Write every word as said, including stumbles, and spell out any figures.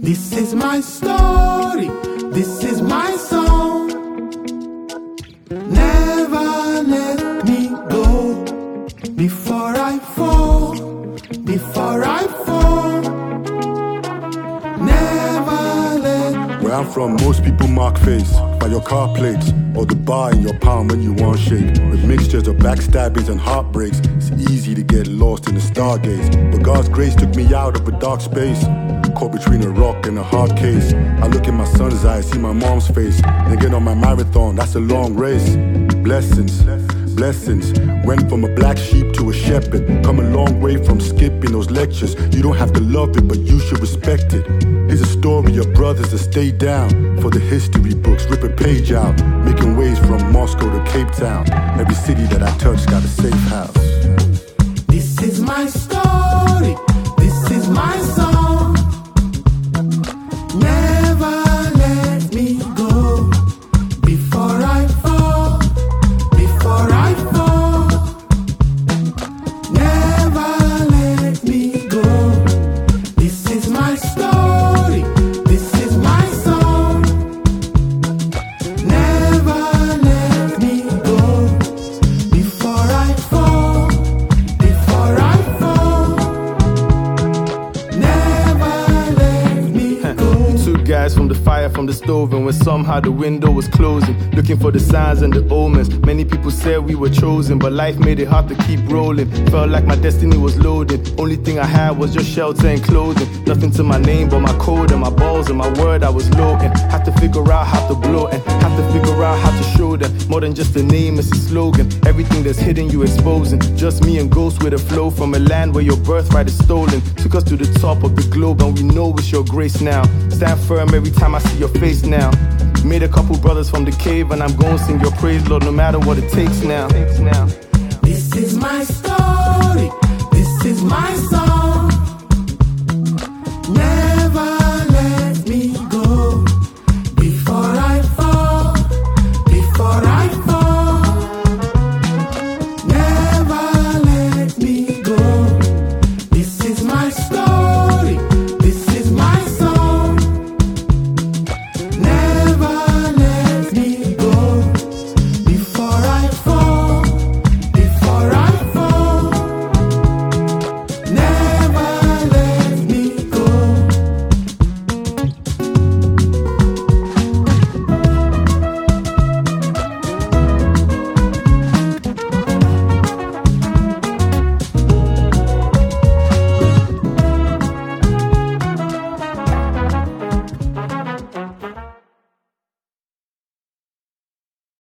This is my story, this is my song. Never let me go before I fall, before I fall. Never let. Where I'm from, most people mark face by your car plates or the bar in your palm when you want shake. With mixtures of backstabbings and heartbreaks, it's easy to get lost in the stargaze. But God's grace took me out of a dark space, caught between a rock and a hard case. I look in my son's eyes, see my mom's face, and again on my marathon, that's a long race. Blessings, blessings. Went from a black sheep to a shepherd. Come a long way from skipping those lectures. You don't have to love it, but you should respect it. Here's a story of brothers that stay down for the history books. Rip a page out, making waves from Moscow to Cape Town. Every city that I touch got a safe house. This is my story, this is my song. Never let me go before I fall, before I fall. Never let me go. This is my story, this is my song. Never let me go before I fall, before I fall. Never let me go. Two guys from the fire from the stove, and when somehow the window was closing, looking for the signs and the omens. Many people said we were chosen, but life made it hard to keep rolling. Felt like my destiny was loading. Only thing I had was just shelter and clothing. Nothing to my name but my code and my balls and my word I was loading. Had to figure out how to blow and had to figure out how to show them. More than just a name, it's a slogan. Everything that's hidden you exposing. Just me and ghosts with a flow from a land where your birthright is stolen. Took us to the top of the globe and we know it's your grace now. Stand firm every time I see your face now. Made a couple brothers from the cave and I'm gonna sing your praise, Lord, no matter what it takes now. This is my story.